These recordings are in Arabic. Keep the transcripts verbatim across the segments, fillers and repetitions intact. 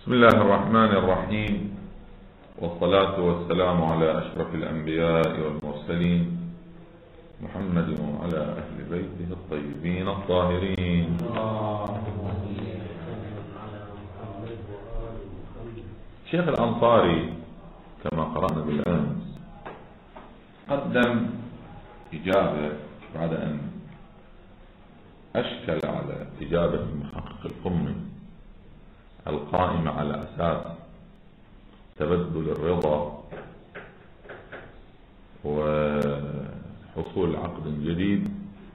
بسم الله الرحمن الرحيم، والصلاة والسلام على أشرف الأنبياء والمرسلين محمد وعلى أهل بيته الطيبين الطاهرين. شيخ الأنصاري كما قرأنا بالأمس قدم إجابة بعد أن أشكل على إجابة المحقق القمي القائمة على أساس تبدل الرضا وحصول عقد جديد.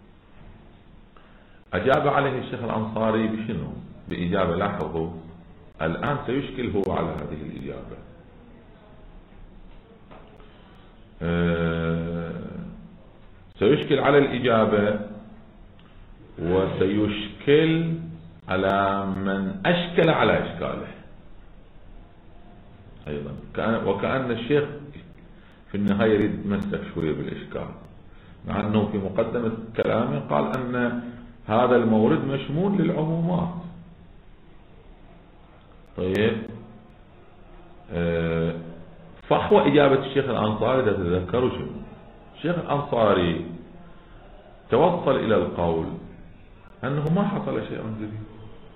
أجاب عليه الشيخ الأنصاري بشنو؟ بإجابة. لاحظوا الآن سيشكل هو على هذه الإجابة. أه سيشكل على الإجابة وسيشكل على من أشكل على إشكاله أيضا، وكأن الشيخ في النهاية يريد يتمسك شوية بالإشكال، مع أنه في مقدمة كلامه قال أن هذا المورد مشمول للعمومات. طيب أه فحوى إجابة الشيخ الأنصاري إذا تذكروا شنو؟ الشيخ الأنصاري توصل إلى القول أنه ما حصل شيء جديد،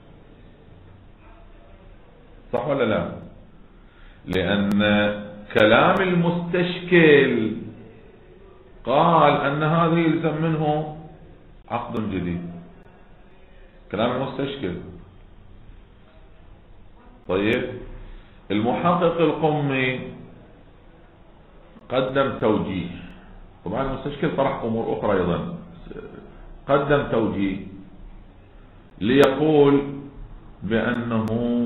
صح ولا لا؟ لأن كلام المستشكل قال أن هذا يلزم منه عقد جديد، كلام المستشكل. طيب المحقق القمي قدم توجيه، طبعا المستشكل طرح أمور أخرى أيضا، قدم توجيه ليقول بأنه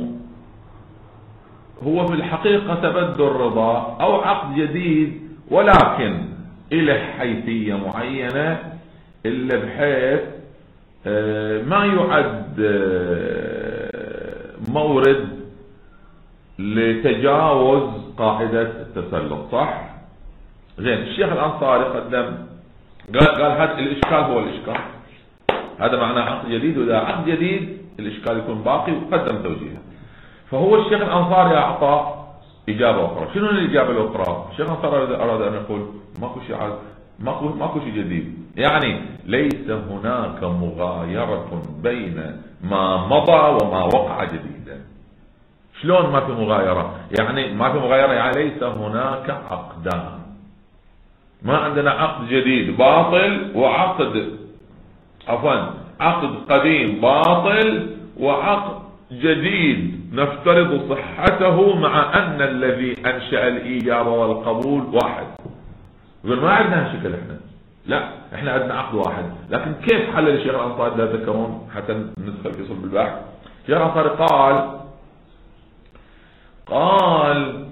هو في الحقيقة تبدل رضا أو عقد جديد، ولكن إلى حيثية معينة إلا بحيث ما يعد مورد لتجاوز قاعدة التسلط، صح؟ زين. الشيخ الأنصاري قدم قال قال هذا الإشكال هو الإشكال، هذا معناه عقد جديد، وإذا عقد جديد الإشكال يكون باقي، وقدم توجيهه. فهو الشيخ الأنصاري أعطى إجابة أخرى. شنو الإجابة الأخرى؟ الشيخ الأنصاري أراد أن يقول ماكو شيء ماكو ماكو شيء جديد، يعني ليس هناك مغايرة بين ما مضى وما وقع جديدا. شلون ما في مغايرة؟ يعني ما في مغايرة يعني ليس هناك عقدان، ما عندنا عقد جديد باطل وعقد عفوا عقد قديم باطل وعقد جديد نفترض صحته، مع أن الذي أنشأ الإجابة والقبول واحد. يقول ما عندنا شكل احنا، لا احنا عندنا عقد واحد. لكن كيف حلل الشيخ الأنصاري؟ لا تذكرون حتى ندخل في صلب البحث. الشيخ الأنصاري قال قال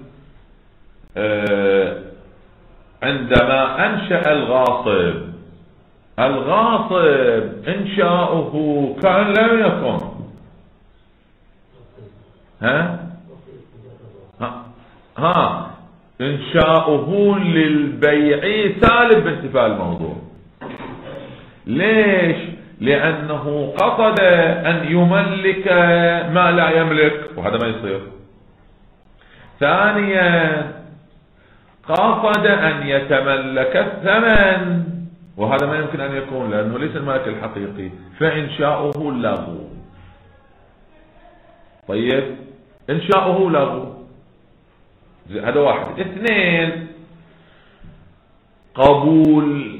اه عندما أنشأ الغاصب الغاصب إنشاؤه كان لم يكن ها ها, ها إنشاؤه للبيع سالب بانتفاء الموضوع. ليش؟ لأنه قصد أن يملك ما لا يملك، وهذا ما يصير. ثانيا قصد أن يتملك الثمن، وهذا ما يمكن أن يكون لأنه ليس المالك الحقيقي، فإنشاؤه لغو. طيب إنشاؤه لغو، هذا واحد. اثنين قبول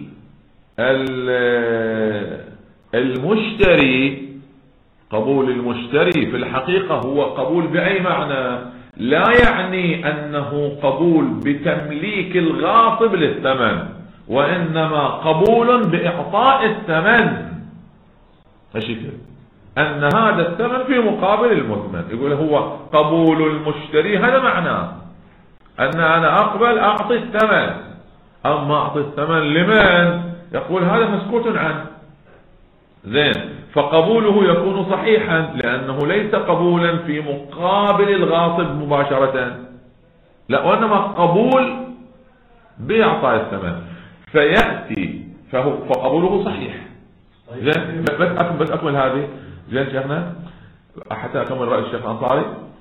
المشتري قبول المشتري في الحقيقة هو قبول بأي معنى؟ لا يعني أنه قبول بتمليك الغاصب للثمن، وإنما قبول بإعطاء الثمن. هالشكل أن هذا الثمن في مقابل المثمن. يقول هو قبول المشتري، هذا معناه أن أنا أقبل أعطي الثمن. أما أعطي الثمن لمن؟ يقول هذا مسكوت عنه. زين، فقبوله يكون صحيحا لأنه ليس قبولا في مقابل الغاصب مباشرة، لا، وإنما قبول بإعطاء الثمن، فيأتي فهو فقبوله صحيح. زين، بس بس أكمل هذه. زين شيخنا، حتى أكمل رأي الشيخ الأنصاري.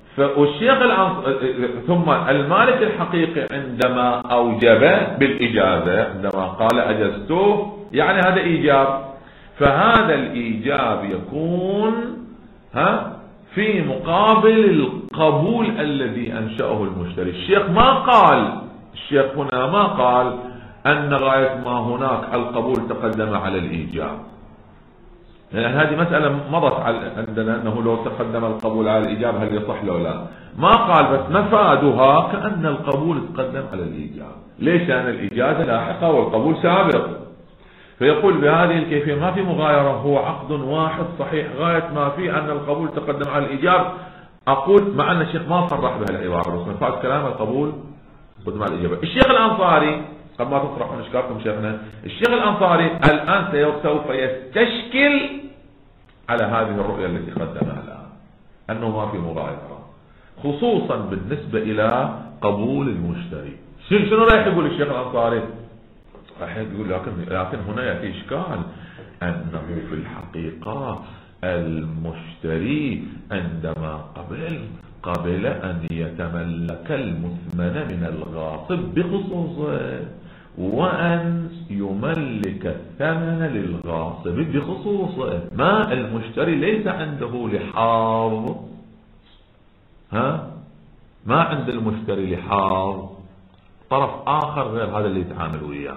والشيخ ثم المالك الحقيقي عندما أوجب بالإجازة، عندما قال أجزته يعني هذا إيجاب، فهذا الإيجاب يكون ها في مقابل القبول الذي أنشأه المشتري. الشيخ ما قال الشيخ هنا ما قال أن غاية ما هناك القبول تقدم على الإيجاب، يعني هذه مسألة مضت عندنا أنه لو تقدم القبول على الإيجاب هل يصح له لا، ما قال، بس مفادها كأن القبول تقدم على الإيجاب. ليش؟ لأن الإجازة لاحقة والقبول سابق. فيقول بهذه الكيفية ما في مغايرة، هو عقد واحد صحيح غاية ما فيه أن القبول تقدم على الإيجاب. أقول مع أن الشيخ ما صرح بهالعبارة، بس مفاد كلام القبول تقدم على الإجابة. الشيخ الأنصاري قبل ما تطرحون إشكالكم شيخنا، الشيخ الأنصاري الآن سوف يستشكل على هذه الرؤية التي قدمها الآن أنه ما في مغايرة، خصوصا بالنسبة إلى قبول المشتري. شنو رايح يقول الشيخ الأنصاري؟ راح يقول لكن لكن هنا يأتي إشكال أنه في الحقيقة المشتري عندما قبل قبل أن يتملك المثمن من الغاصب بخصوصه، وأن يملك الثمن للغاصب بخصوصه. ما المشتري ليس عنده لحاظ، ها ما عند المشتري لحاظ طرف آخر غير هذا اللي يتعامل وياه.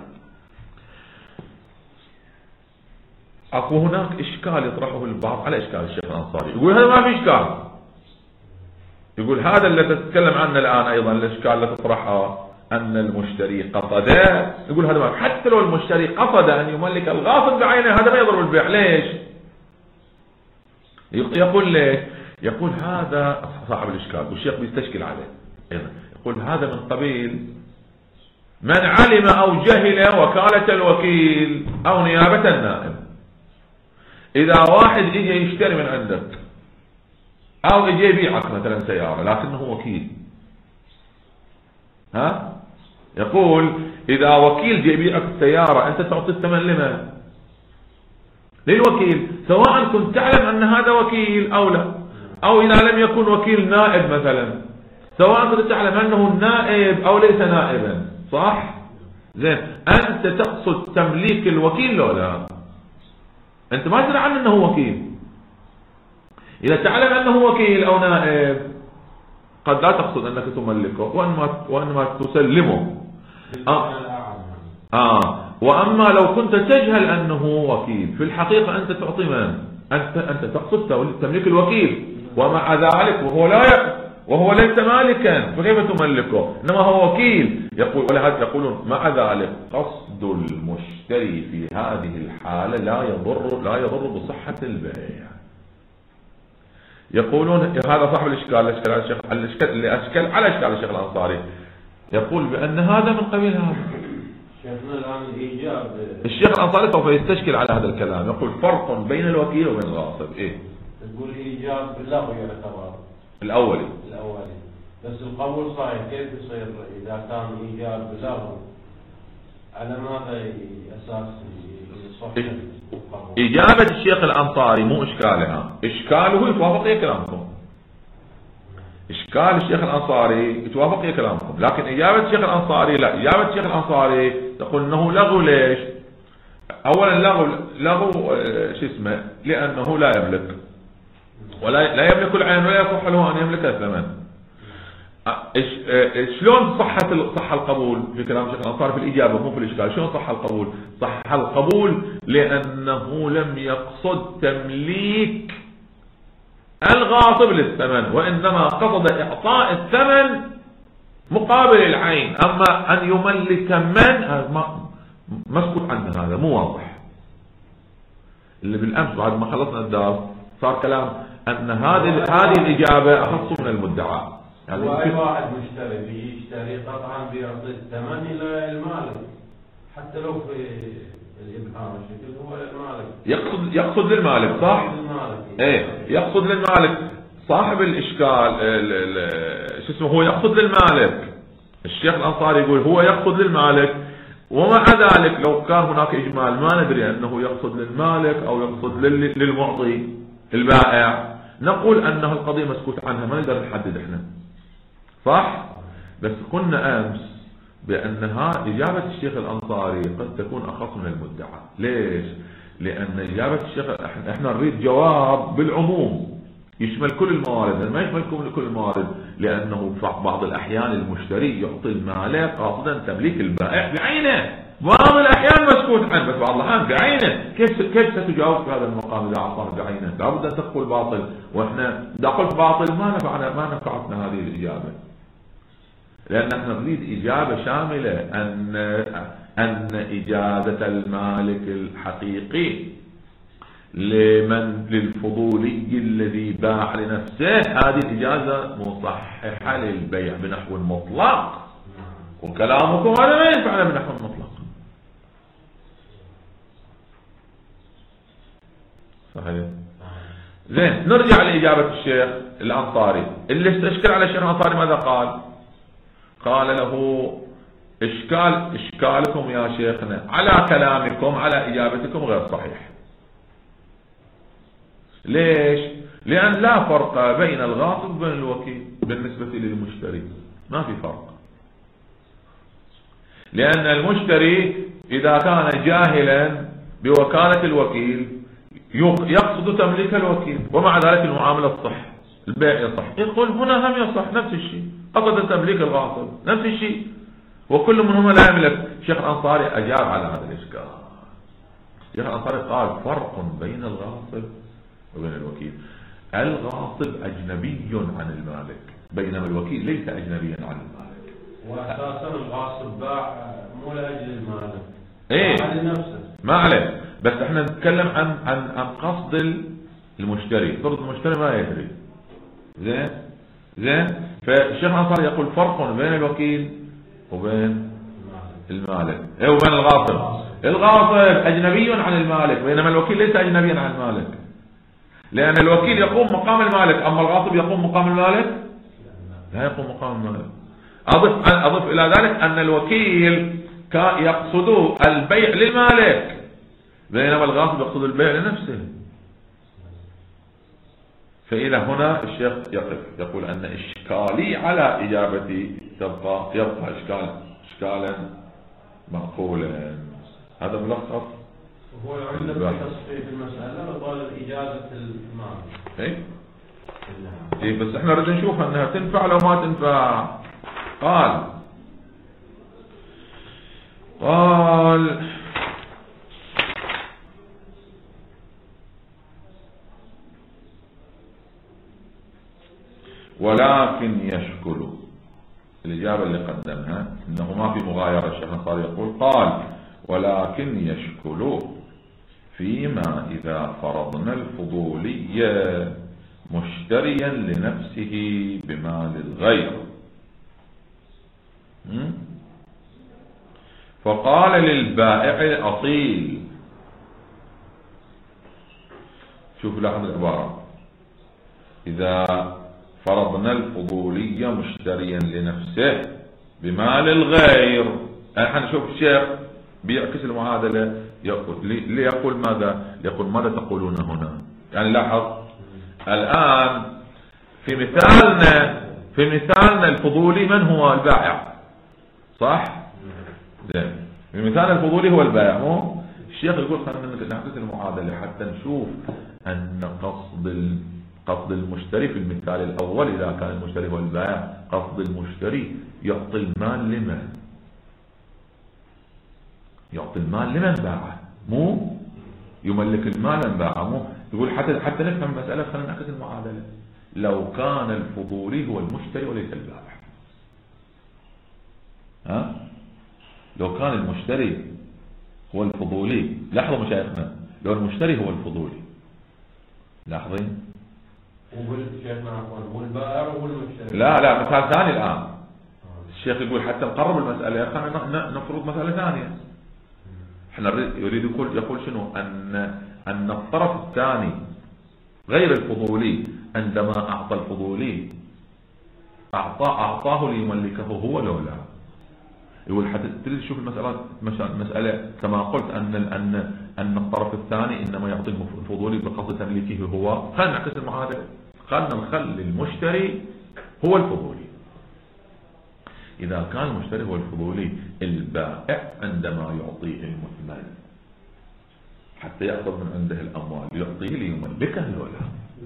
اكو هناك اشكال يطرحه البعض على اشكال الشيخ الانصاري، يقول هذا ما في اشكال، يقول هذا اللي تتكلم عنه الان ايضا الاشكال اللي تطرحه ان المشتري قصد، يقول هذا ما، حتى لو المشتري قصد ان يملك الغاصب بعينه هذا ما يضرب البيع. ليش؟ يقول ليش؟ يقول هذا صاحب الاشكال والشيخ بيستشكل عليه، يقول هذا من قبيل من علم او جهل وكالة الوكيل او نيابة النائب. اذا واحد اجى يشتري من عندك او اجى يبيعك مثلا سيارة لكنه وكيل، ها يقول اذا وكيل جاي يبيعك السيارة انت تعطي الثمن لمن؟ للوكيل، سواء كنت تعلم ان هذا وكيل او لا، او اذا لم يكن وكيل نائب مثلا، سواء كنت تعلم انه نائب او ليس نائبا، صح؟ زين، انت تقصد تمليك الوكيل لو لا؟ انت ما تدري عنه انه وكيل. اذا تعلم انه وكيل او نائب قد لا تقصد انك تملكه، وانما وانما تسلمه. آه. آه. واما لو كنت تجهل انه وكيل في الحقيقة انت تعطي من؟ انت انت تقصد تمليك الوكيل، ومع ذلك وهو لا ي... وهو ليس مالكا فكيف تملكه؟ انما هو وكيل. يقول ولهذا يقولون مع ذلك قصد المشتري في هذه الحالة لا يضر لا يضر بصحة البيع. يقولون هذا صاحب الاشكال الاشكال على الشيخ الاشكال اللي اشكل على اشكال الشيخ الانصاري، يقول بان هذا من قبيل هذا. شيخنا الان الايجاب الشيخ الانصاري سوف يستشكل على هذا الكلام، يقول فرق بين الوكيل وبين الغاصب. ايه؟ تقول الايجاب باللغو يعتبر الاولي الاولي، بس القبول صحيح، كيف يصير اذا كان ايجاب باللغو؟ على ماذا اساس يصح القبول؟ اجابة الشيخ الانصاري مو اشكالها، اشكاله يتوافق يا كلامكم. اشكال الشيخ الانصاري يتوافق يا كلامكم، لكن اجابة الشيخ الانصاري لا، اجابة الشيخ الانصاري تقول انه لغو. ليش؟ اولا لغو لغو شو اسمه؟ لانه لا يملك ولا لا يملك العين ولا يصح له ان يملك الثمن. شلون صحت صح القبول في كلام الشيخ الانصاري في الاجابه مو في الاشكال؟ شلون صح القبول؟ صح القبول لانه لم يقصد تمليك الغاصب للثمن، وانما قصد اعطاء الثمن مقابل العين. اما ان يملك من مسكوت عنه، هذا مو واضح. اللي بالامس بعد ما خلصنا الدرس صار كلام ان هذه هذه الاجابه اخص من المدعى. يعني اي واحد مشتري بيشتري قطعا بيعطي الثمن الى المالك، حتى لو في الابهام الشكل هو المالك، يقصد يقصد للمالك، صح؟ ايه يقصد للمالك. صاحب الاشكال شو اسمه هو يقصد للمالك. الشيخ الانصاري يقول هو يقصد للمالك، ومع ذلك لو كان هناك اجمال ما ندري انه يقصد للمالك او يقصد للمعطي البائع. نقول أنه القضية مسكوت عنها، ما نقدر نحدد إحنا، صح؟ بس قلنا أمس بأنها إجابة الشيخ الأنصاري قد تكون أخص من المدعى. ليش؟ لأن إجابة الشيخ إحنا نريد جواب بالعموم يشمل كل الموارد، ما يشمل كل الموارد، لأنه في بعض الأحيان المشتري يعطي المالك قاصدا تمليك البائع بعينه، بعض الأحيان مسكوت عنه، بس بعض الأحيان بعينه. كيف كيف ستجاوب في هذا المقام إذا أعطاه بعينه؟ لابد أن تقول باطل، وإحنا إذا قلت باطل ما نفعنا ما نفعتنا هذه الإجابة، لأن احنا نريد إجابة شاملة أن أن إجازة المالك الحقيقي لمن للفضولي الذي باع لنفسه هذه الإجازة مصححة للبيع بنحو مطلق، وكلامكم هذا ما ينفعنا بنحو مطلق. صحيح. زين، نرجع لإجابة الشيخ الأنصاري اللي استشكل على الشيخ الأنصاري. ماذا قال؟ قال له إشكال إشكالكم يا شيخنا على كلامكم على إجابتكم غير صحيح. ليش؟ لأن لا فرق بين الغاصب وبين الوكيل بالنسبة للمشتري، ما في فرق، لأن المشتري إذا كان جاهلا بوكالة الوكيل يقصد تمليك الوكيل، ومع ذلك المعاملة تصح، البيع يصح، يقول هنا هم يصح نفس الشيء، قصد تمليك الغاصب نفس الشيء، وكل منهما لا يملك. الشيخ الأنصاري أجاب على هذا الإشكال. الشيخ الأنصاري قال فرق بين الغاصب وبين الوكيل. الغاصب أجنبي عن المالك، بينما الوكيل ليس أجنبيا عن المالك. وأساسا الغاصب باع مو لأجل المالك، إيه باع لنفسه، ما عليه، بس احنا نتكلم عن عن عن قصد المشتري. فرض المشتري ما يدري. زين زين فالشيخ الأنصاري يقول فرق بين الوكيل وبين المالك، ايه وبين الغاصب. الغاصب أجنبي عن المالك، بينما الوكيل ليس أجنبيا عن المالك، لأن الوكيل يقوم مقام المالك، أما الغاصب يقوم مقام المالك لا يقوم مقام المالك. أضف أضف إلى ذلك أن الوكيل يقصد البيع للمالك، بينما الغاصب يقصد البيع لنفسه. فإلى هنا الشيخ يقف يقول أن إشكالي على إجابتي تبقى يبقى إشكالا إشكالا معقولا. هذا ملخص. هو عندنا تصفية المسألة وطالب إجازة المال. إيه؟ إيه بس إحنا نريد نشوف أنها تنفع لو ما تنفع. قال قال ولكن يشكل. الإجابة اللي قدمها إنه ما في مغايرة. الشيخ الأنصاري يقول قال ولكن يشكل فيما إذا فرضنا الفضولية مشتريا لنفسه بمال الغير، فقال للبائع الأصيل. شوف لاحظ العبارة، إذا فرضنا الفضولية مشتريا لنفسه بمال الغير. الحين شوف الشيخ بيعكس المعادلة، يقول ليقول ماذا؟ يقول ماذا تقولون هنا؟ يعني لاحظ الآن في مثالنا في مثالنا الفضولي من هو؟ البائع، صح؟ زين، في مثال الفضولي هو البائع. مو الشيخ يقول خلينا نعكس المعادلة حتى نشوف أن قصد قصد المشتري في المثال الأول إذا كان المشتري هو البائع، قصد المشتري يعطي المال لمن؟ يعطي المال لمن باعه، مو يملك المال من باعه. مو يقول حتى حتى نفهم المسألة خلينا نعكس المعادلة. لو كان الفضولي هو المشتري وليس البائع، ها؟ لو كان المشتري هو الفضولي، لاحظوا مشايخنا، لو المشتري هو الفضولي، لاحظين؟ والبائع هو المشتري. لا لا مثال ثاني الآن. الشيخ يقول حتى نقرب المسألة خلينا نفرض مسألة ثانية. احنا يريد يقول يقول شنو؟ أن أن الطرف الثاني غير الفضولي عندما أعطى الفضولي أعطى أعطاه ليملكه هو لو لا. يقول حتى تريد تشوف المسألة مسألة كما قلت أن أن أن الطرف الثاني إنما يعطي الفضولي بقصد تمليكه هو. خلينا نعكس المعادلة. خلنا نخلي المشتري هو الفضولي. إذا كان المشتري هو الفضولي، البائع عندما يعطيه المثمن حتى يأخذ من عنده الأموال يعطيه ليملكه لولا.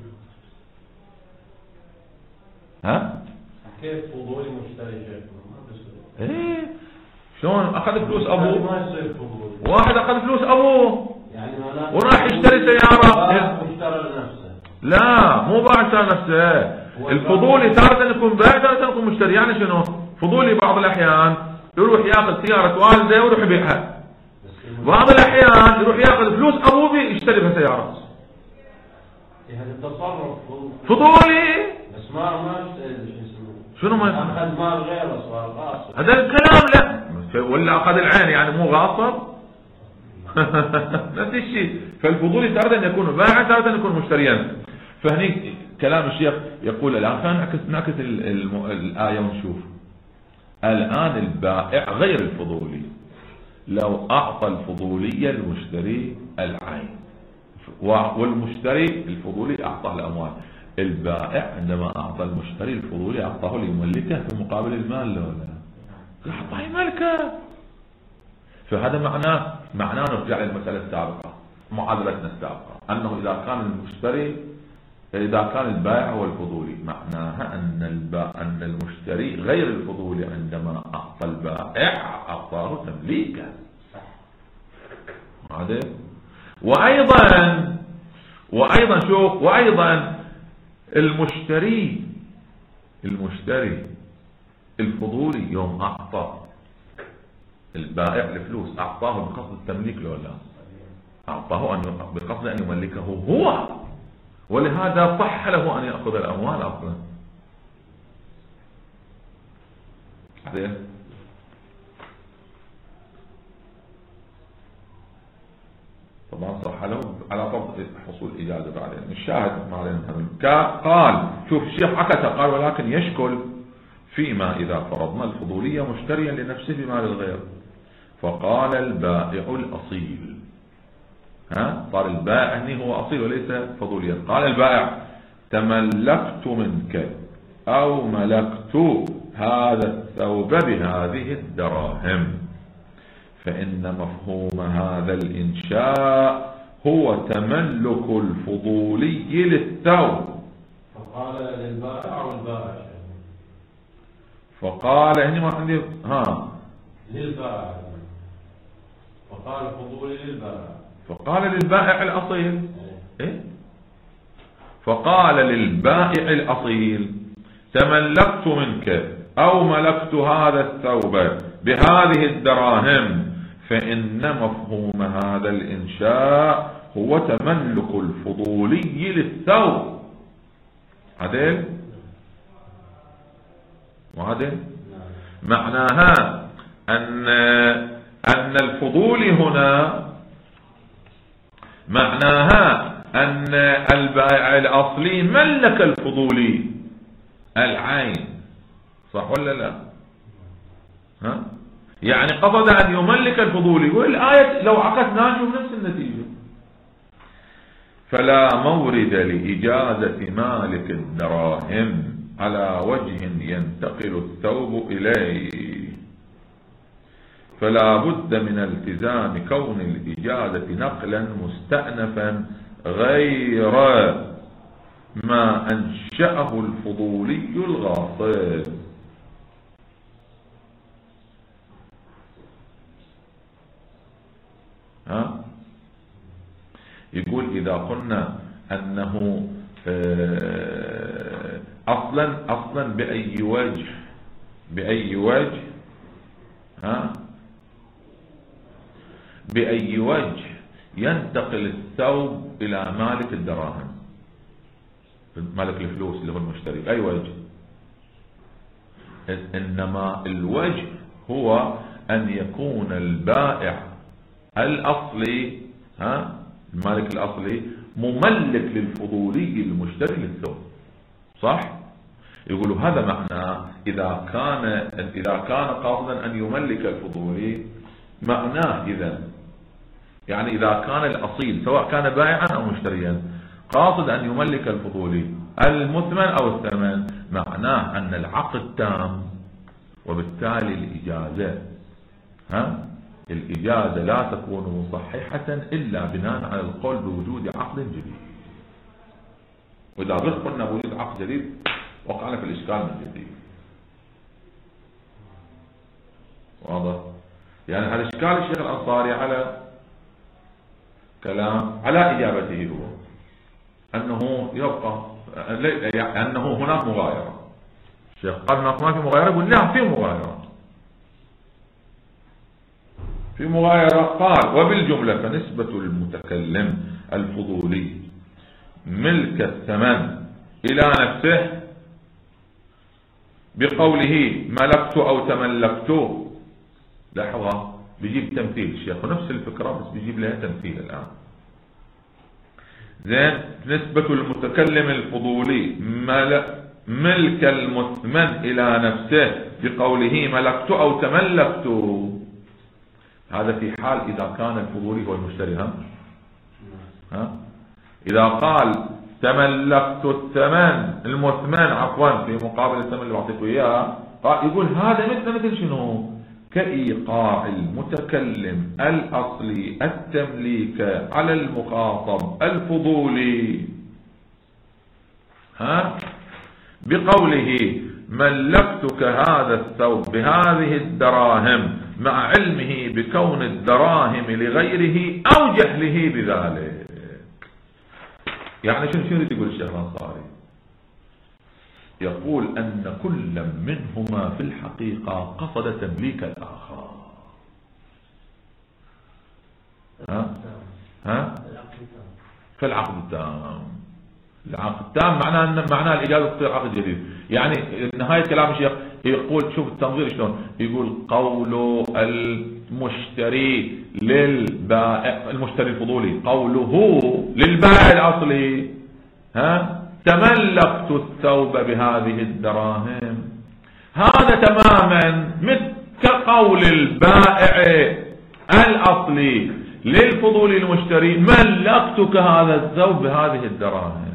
ها؟ كيف فضولي مشتري شيخ؟ ايه شلون اخذ فلوس ابوه؟ ما يصير فضولي. واحد اخذ فلوس ابوه يعني وراح يشتري سيارة. اشترى لنفسه. لا مو باع اشترى نفسه. الفضولي تارة يكون بائع تارة يكون مشتري. يعني شنو؟ فضولي بعض الاحيان يروح ياخذ سيارة والده ويروح يبيعها. بعض الاحيان يروح ياخذ فلوس ابوه يشتري بها سيارة. هذا التصرف فضولي. بس ما ما شنو ما اخذ مال غيره صار غاصب. هذا الكلام لا. ولا اخذ العين يعني مو غاصب. نفس الشيء. فالفضولي تارة أن يكون بايعا تارة أن يكون مشتريا. فهني كلام الشيخ يقول الآن خلينا نعكس نعكس الآية ونشوف. الآن البائع غير الفضولي لو أعطى الفضولي المشتري العين، والمشتري الفضولي أعطاه الأموال. البائع عندما أعطى المشتري الفضولي أعطاه ليملكه في مقابل المال. لا لا أعطاه يملكه. فهذا معناه معناه نرجع للمسألة السابقة، معادلتنا السابقة، أنه إذا كان المشتري إذا كان البائع هو الفضولي معناها أن البائع أن المشتري غير الفضولي عندما أعطى البائع أعطاه تمليكه. هذا وأيضا وأيضا شوف وأيضا المشتري المشتري الفضولي يوم أعطى البائع الفلوس أعطاه بقصد التمليك لو لا؟ أعطاه أن بقصد أن يملكه هو، ولهذا صح له أن يأخذ الأموال أصلا. طبعا صح له على فرض حصول إجازة بعدين. الشاهد ما علينا. قال شوف الشيخ عكسه قال ولكن يشكل فيما إذا فرضنا الفضولية مشتريا لنفسه بمال الغير فقال البائع الأصيل. ها قال البائع هني هو أصيل وليس فضوليا. قال البائع تملكت منك أو ملكت هذا الثوب بهذه الدراهم، فإن مفهوم هذا الإنشاء هو تملك الفضولي للثوب. فقال للبائع والبائع فقال هني ما عندي ها للبائع فقال فضولي للبائع فقال للبائع الأصيل. إيه؟ فقال للبائع الأصيل تملكت منك أو ملكت هذا الثوب بهذه الدراهم، فإن مفهوم هذا الإنشاء هو تملك الفضولي للثوب. عدل وعدل معناها أن أن الفضولي هنا معناها أن البائع الأصلي ملك الفضولي العين، صح ولا لا؟ ها؟ يعني قصد أن يملك الفضولي. والآية لو عكسناها نشوف نفس النتيجة. فلا مورد لإجازة مالك الدراهم على وجه ينتقل الثوب إليه، فلا بد من التزام كون الإجازة نقلا مستأنفا غير ما أنشأه الفضولي الغاصب. ها؟ يقول إذا قلنا أنه أصلا أصلا بأي وجه بأي وجه ها بأي وجه ينتقل الثوب إلى مالك الدراهم، مالك الفلوس اللي هو المشتري، بأي وجه؟ إنما الوجه هو أن يكون البائع الأصلي ها المالك الأصلي مملك للفضولي المشتري للثوب، صح؟ يقولوا هذا معناه إذا كان إذا كان قاصدا أن يملك الفضولي معناه إذا يعني إذا كان الأصيل سواء كان بائعا أو مشتريا قاصد أن يملك الفضولي المثمن أو الثمن، معناه أن العقد تام، وبالتالي الإجازة ها الإجازة لا تكون مصححة إلا بناء على القول بوجود عقد جديد. وإذا غير قلنا بوجود عقد جديد وقعنا في الإشكال من جديد. واضح؟ يعني هذا إشكال الشيخ الأنصاري على كلام على إجابته هو أنه يبقى يعني أنه هناك مغايرة. الشيخ قال هناك ما في مغايرة، يقول لا في مغايرة في مغايرة. قال وبالجملة فنسبة المتكلم الفضولي ملك الثمن إلى نفسه بقوله ملكت أو تملكت. لحظة، بيجيب تمثيل الشيخ نفس الفكرة بس بيجيب لها تمثيل الآن. زين، نسبة المتكلم الفضولي ملك المثمن إلى نفسه بقوله ملكت أو تملكت، هذا في حال إذا كان الفضولي هو المشتري. ها ها إذا قال تملكت الثمن المثمن عفوا في مقابل الثمن اللي بعطيك إياه، يقول هذا مثل مثل شنو؟ كإيقاع المتكلم الأصلي التمليك على المخاطب الفضولي ها بقوله ملكتك هذا الثوب بهذه الدراهم مع علمه بكون الدراهم لغيره أو جهله بذلك. يعني شنو شنو يقول الشيخ الأنصاري؟ يقول أن كل منهما في الحقيقة قصد تمليك الآخر. ها ها فالعقد التام، العقد التام معناه أن معناه الإجازة تصير عقد جديد. يعني نهاية كلام الشيخ يقول شوف التنظير شلون، يقول قول المشتري للبائع المشتري الفضولي قوله للبائع الأصلي ها تملكت الثوب بهذه الدراهم، هذا تماما مثل كقول البائع الأصلي للفضولي المشتري ملكتك هذا الثوب بهذه الدراهم.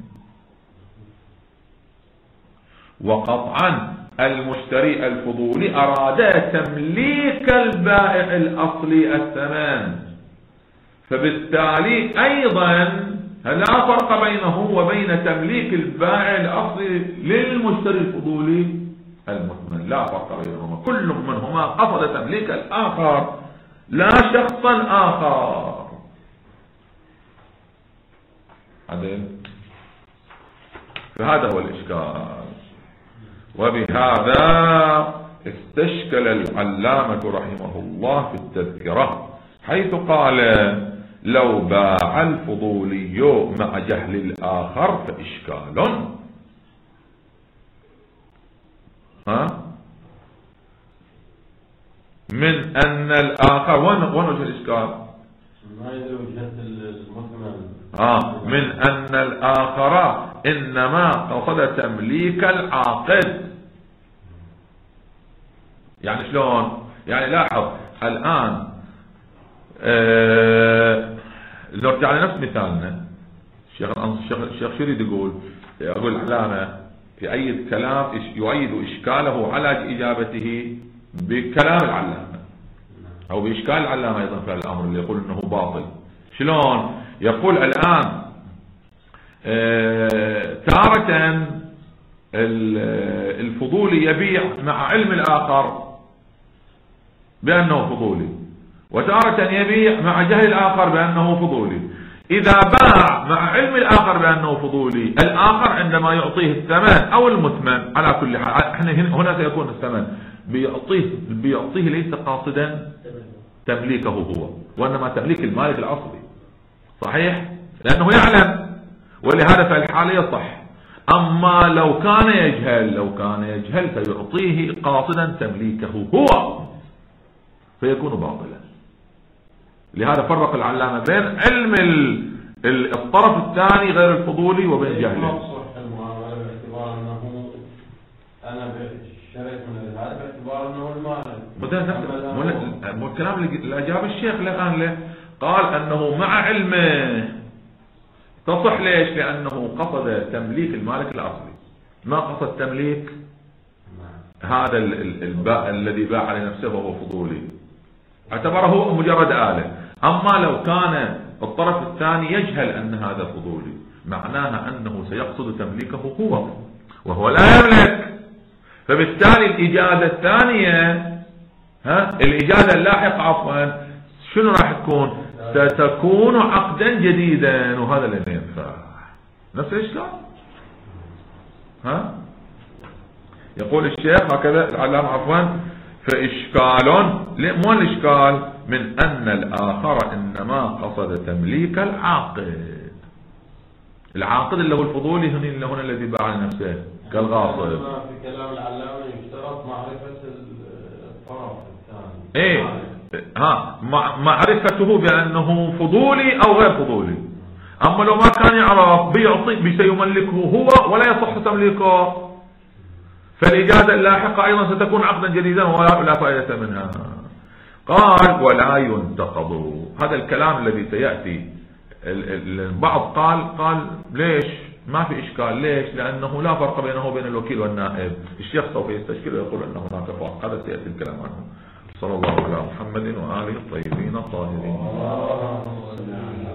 وقطعا المشتري الفضولي أراد تمليك البائع الأصلي الثمن، فبالتالي أيضا لا فرق بينه وبين تمليك البائع الأصلي للمشتري الفضولي المثمن، لا فرق بينهما، كل منهما قصد تمليك الآخر لا شخصا آخر. فهذا هو الإشكال. وبهذا استشكل العلامة رحمه الله في التذكرة حيث قال لو باع الفضولي مع جهل الآخر فإشكال. ها من أن الآخر وين وجه الإشكال؟ ما يدري وجهة المثمن. آه من أن الآخر إنما قصد تمليك العاقد. يعني شلون؟ يعني لاحظ الآن آه لو رجع لنفس مثالنا الشيخ الشيخ شو يريد يقول؟ يقول العلامة يؤيد كلام يؤيد إشكاله على إجابته بكلام العلامة أو بإشكال العلامة أيضا في الأمر اللي يقول إنه باطل. شلون؟ يقول الآن آه تارة الفضولي يبيع مع علم الآخر بأنه فضولي، وتارة يبيع مع جهل الآخر بأنه فضولي. إذا باع مع علم الآخر بأنه فضولي، الآخر عندما يعطيه الثمن أو المثمن على كل حال احنا هنا سيكون الثمن بيعطيه بيعطيه ليس قاصدا تمليكه هو، وإنما تمليك المالك الأصلي، صحيح؟ لأنه يعلم، ولهذا في الحالة يصح. أما لو كان يجهل لو كان يجهل فيعطيه قاصدا تمليكه هو فيكون باطلا. لهذا فرق العلامة بين علم الطرف الثاني غير الفضولي وبين جهله. باعتبار أنه أنا اشتريت من هذا باعتبار أنه المالك. مو الكلام اللي أجاب الشيخ الآن له، قال أنه مع علمه تصح ليش؟ لأنه قصد تمليك المالك الأصلي، ما قصد تمليك هذا الباء الذي باع لنفسه وهو فضولي، اعتبره مجرد آلة. أما لو كان الطرف الثاني يجهل أن هذا فضولي، معناها أنه سيقصد تمليكه هو وهو لا يملك، فبالتالي الإجازة الثانية ها الإجازة اللاحقة عفوا شنو راح تكون؟ ستكون عقدا جديدا، وهذا اللي ما ينفع. نفس الإشكال. ها يقول الشيخ هكذا العلامة عفوا: فإشكال، مو الإشكال من أن الآخر إنما قصد تمليك العاقد. العاقد اللي هو الفضولي هنا اللي هنا الذي باع لنفسه كالغاصب. في كلام العلامة يشترط معرفة الطرف الثاني. ايه ها معرفته بأنه فضولي أو غير فضولي. أما لو ما كان يعرف بيعطي بسيملكه هو ولا يصح تمليكه، فالإجازة اللاحقة أيضا ستكون عقدا جديدا ولا فائدة منها. قال: ولا ينتقض. هذا الكلام الذي سيأتي البعض قال قال ليش ما في إشكال؟ ليش؟ لأنه لا فرق بينه وبين الوكيل والنائب. الشيخ سوف يستشكل ويقول أن هناك فرق، هذا سيأتي الكلام عنه. صلى الله على محمد وآله الطيبين الطاهرين.